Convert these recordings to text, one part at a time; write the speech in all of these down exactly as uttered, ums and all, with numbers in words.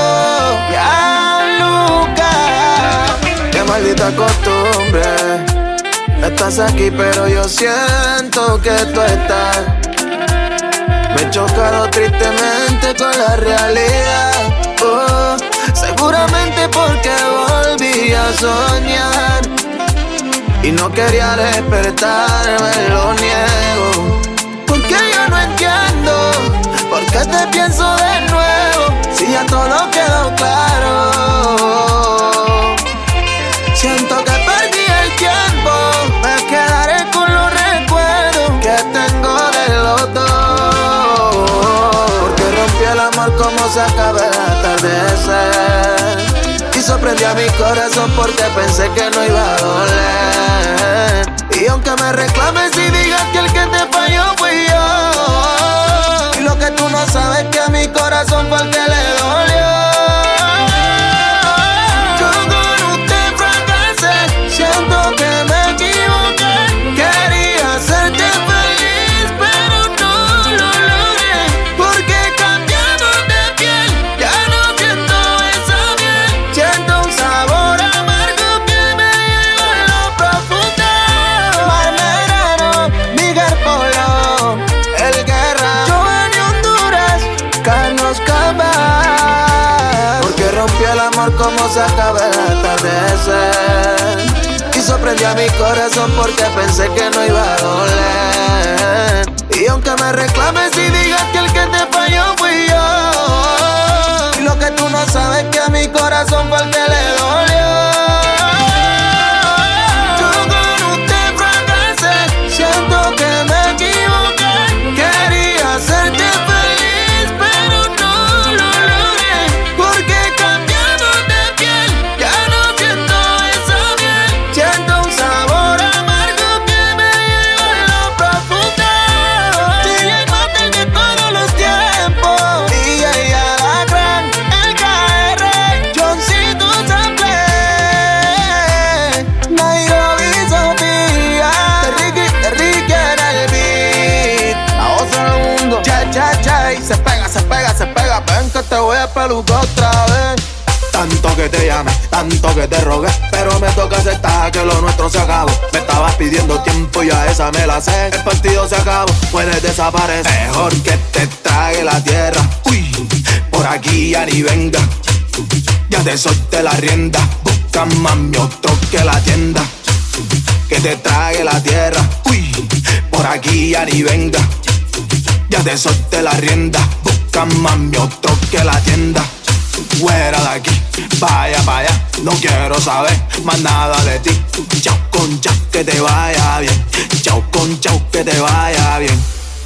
Ya nunca. Qué maldita costumbre. Estás aquí pero yo siento que tú estás. Me he chocado tristemente con la realidad. Oh, seguramente porque volví a soñar y no quería despertarme, lo niego. Porque yo no entiendo por qué te pienso de nuevo si ya todo quedó claro. Siento que perdí el tiempo, me quedaré con los recuerdos que tengo de los dos. Porque rompí el amor como se acaba el atardecer y sorprendí a mi corazón porque pensé que no iba a doler. Y aunque me reclames y digas que el que te falló fui yo, y lo que tú no sabes es que a mi corazón fue el que le dolió. Yo con usted fracasé, siento que me equivoqué. Quería hacerte feliz, pero no lo logré. Porque cambiamos de piel, ya no siento esa miel. Siento un sabor amargo que me lleva a lo profundo. Marmerano, Miguel Polo, El Guerra, Giovanni Honduras, Carlos Cabal. Porque rompí el amor como se acaba el atardecer y sorprendí a mi corazón porque pensé que no iba a doler. Y aunque me reclames y digas que el que te falló fui yo, y lo que tú no sabes es que a mi corazón fue el que le dolió. Yo con usted fracasé, siento que me equivoqué. Quería hacerte feliz, pero no lo logré. Porque cambiamos de piel, ya no siento esa miel. Siento un sabor amargo que me lleva a lo profundo. D J Master de todos los tiempos, D J Alacrán, El K R, Johncito Sample, Nairobi Sofía, de Ricky, de Ricky era el beat. La voz del mundo, cha cha cha, y se pega, se pega, se pega. Ven que te voy a pelucar otra vez. Tanto que te llamé, tanto que te rogué, pero me toca aceptar que lo nuestro se acabó. Me estabas pidiendo tiempo y a esa me la sé. El partido se acabó, puedes desaparecer. Mejor que te trague la tierra. Uy, por aquí ya ni venga. Ya te solté la rienda. Busca mami otro que la atienda. Que te trague la tierra. Uy, por aquí ya ni venga. Ya te solté la rienda. Busca mami otro que la atienda. Fuera de aquí, vaya, vaya, no quiero saber más nada de ti. Chao con chao, que te vaya bien. Chao con chao, que te vaya bien.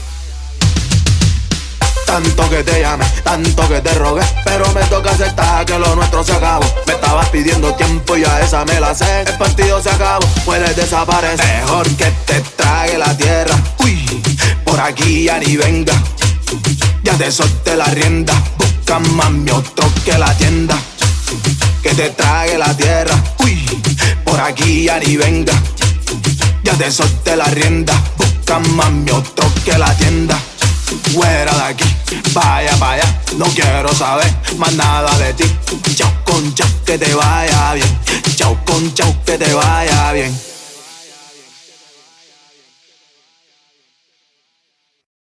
Tanto que te llamé, tanto que te rogué, pero me toca aceptar que lo nuestro se acabó. Me estabas pidiendo tiempo y a esa me la sé. El partido se acabó, puedes desaparecer. Mejor que te trague la tierra. Uy, por aquí ya ni venga. Ya te solté la rienda. Busca mami otro que la atienda. Que te trague la tierra. Uy, por aquí ya ni venga. Ya te solté la rienda. Busca mami otro que la atienda. Fuera de aquí, vaya, vaya, no quiero saber más nada de ti. Chao con chao, que te vaya bien. Chao con chao, que te vaya bien.